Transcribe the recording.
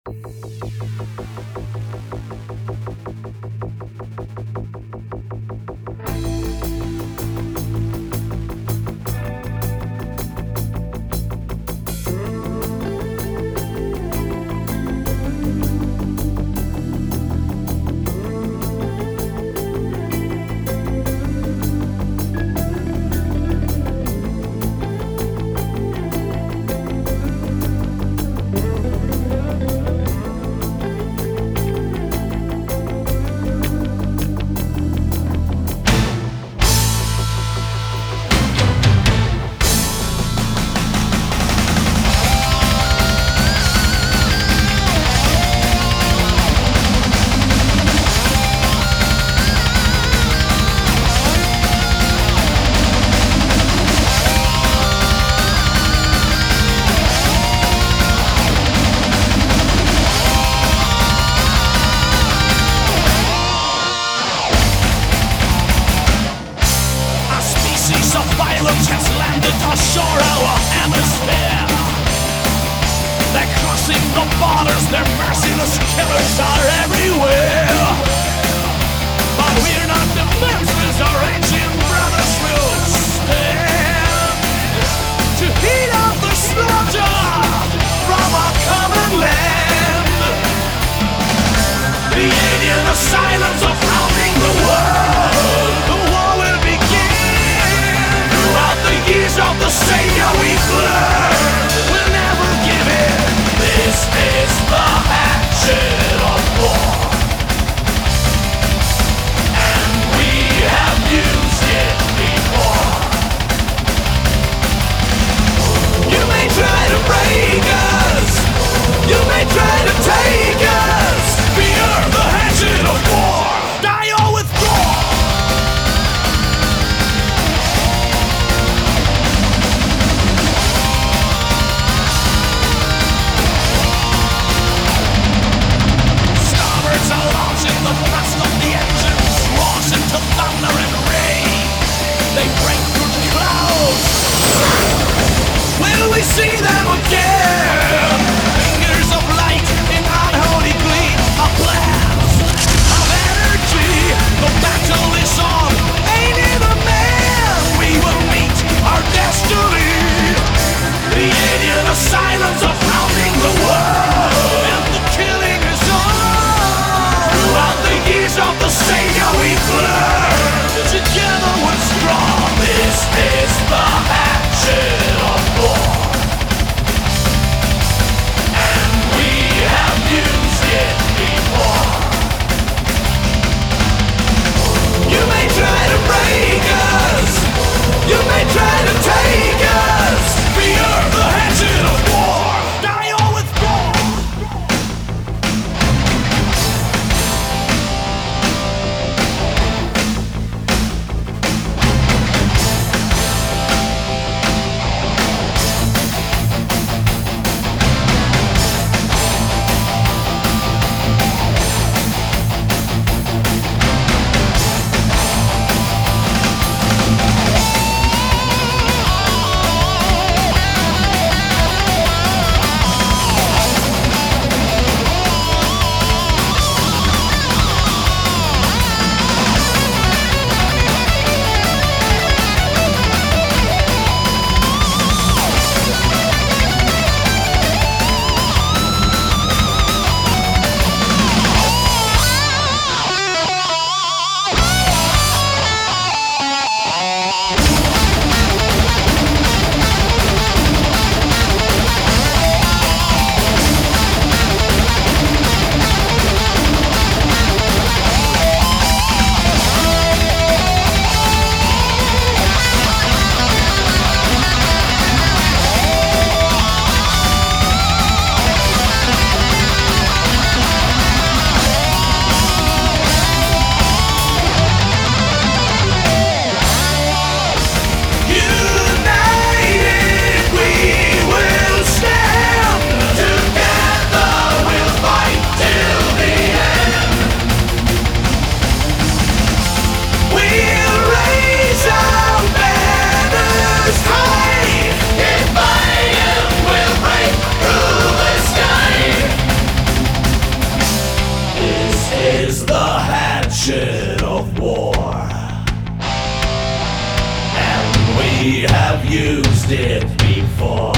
Violence has landed ashore our hemisphere. They're crossing the borders, their merciless killers are everywhere. But we're not defenseless, our ancient brothers will stand to heat up the slaughter from our common land. The alien asylums are rounding the world. The war will begin. Throughout the years of the Savior we've learned, we'll never give in. This is the hatchet of war, and we have used it before. You may try to break us, you may try to take us. We are the hatchet of war. did before.